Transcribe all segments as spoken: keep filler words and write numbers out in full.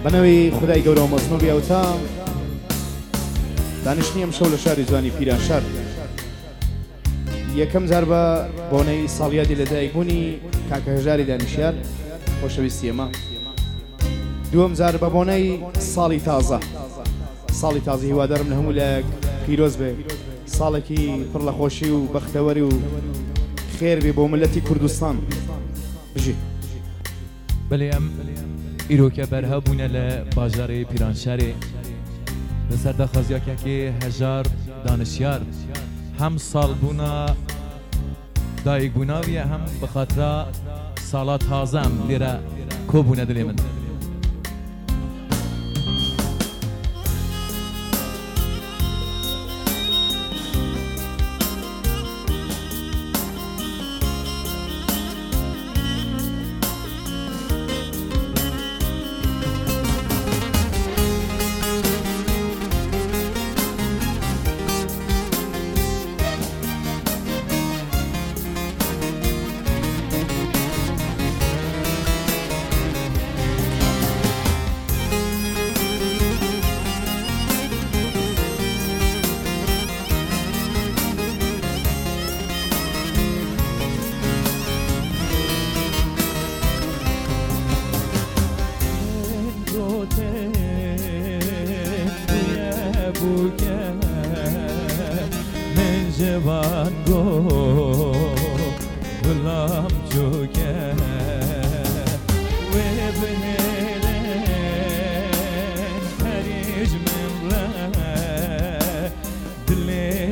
بنەوەی خدای گەورە و مەزنوو بیاوتا دانیشتنی ئەم شەو لە شاری جوانی پیرانشار یەکەم جار بە بۆنەی ساڵیادی لەدایکبوونی کاکە هەژاری دانیشیار خۆشەویستی ئێمە، دووەم جار بە بۆنەی ساڵی تازە ساڵی تازی هیوادارم لە هەموو لایەک پیرۆز بێ، ساڵێکی پڕ لە خۆشی و بەختەوەری و خێر بێ بۆ ملەتی کوردستان بژی. بەڵێ ئەم ئیرۆکە بەرهە بوونە لە باژارێ پیرانشارێ لەسەر دەخەزیاکێکی هەژار دانشیار هەم ساڵ بوونا دایک بووناویە هەم بەخاترا ساڵات تازەم لێرە کۆبوونە دلێ من. جوان گو غلام چوکه و بهره هریج من را دل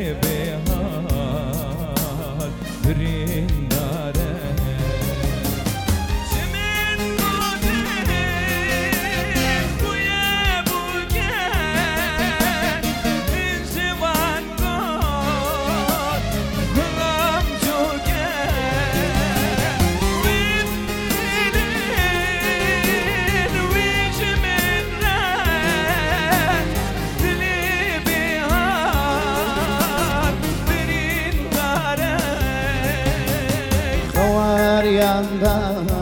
بهار برینداره یاندا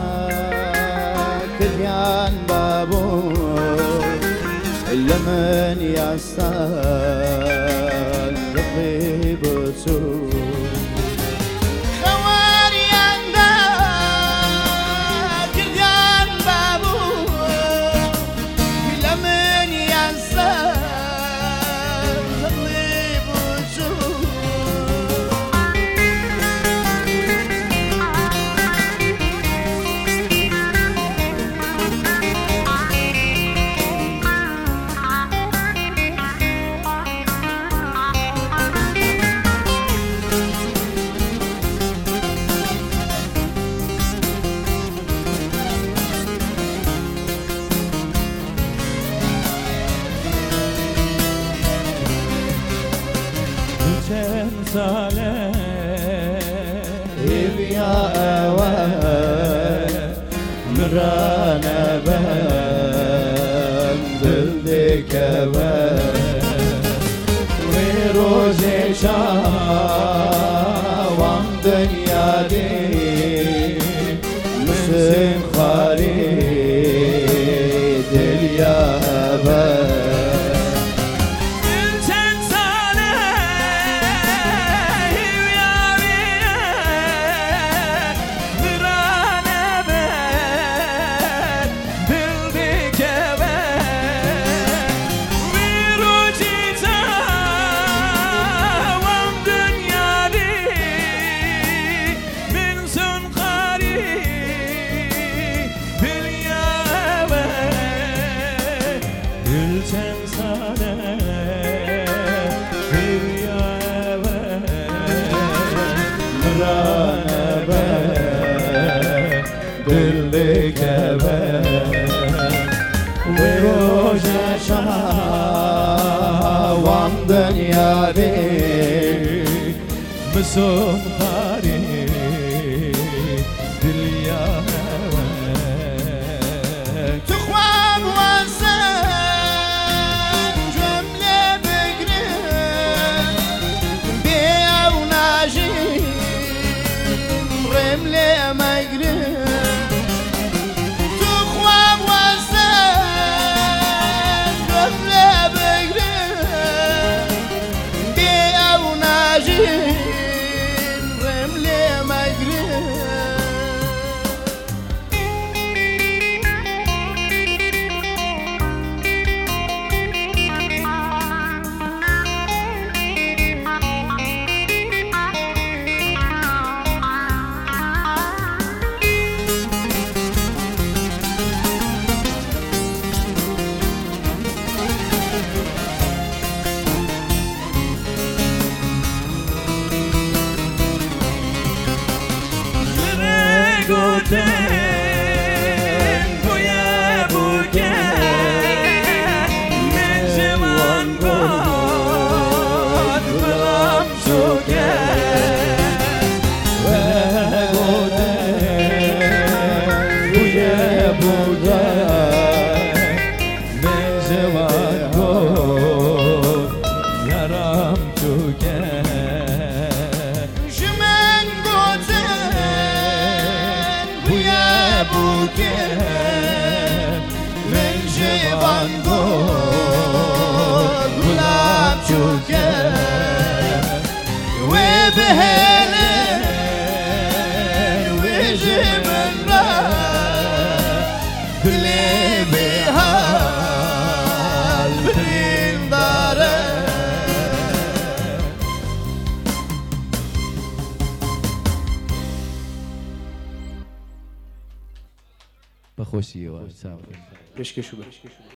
کلیان بابو لمن یاستان رقی بچو خوار یاندا کلیان بابو لمن یاستان رقی بچو ساله يا أوان مرانا بان دلدك بان وروزي شاوان دنيا دي مسلم خريد اليابان دلك وروج شاوان دنيا دي مسون خاري دليا تخوان وانسان جملة بقرن بيا وناجي رملة ما يقرن تخوان وانسان بهلن وجمن را دلی به حال برین داره بخوشی و چاو پێشکەش و بە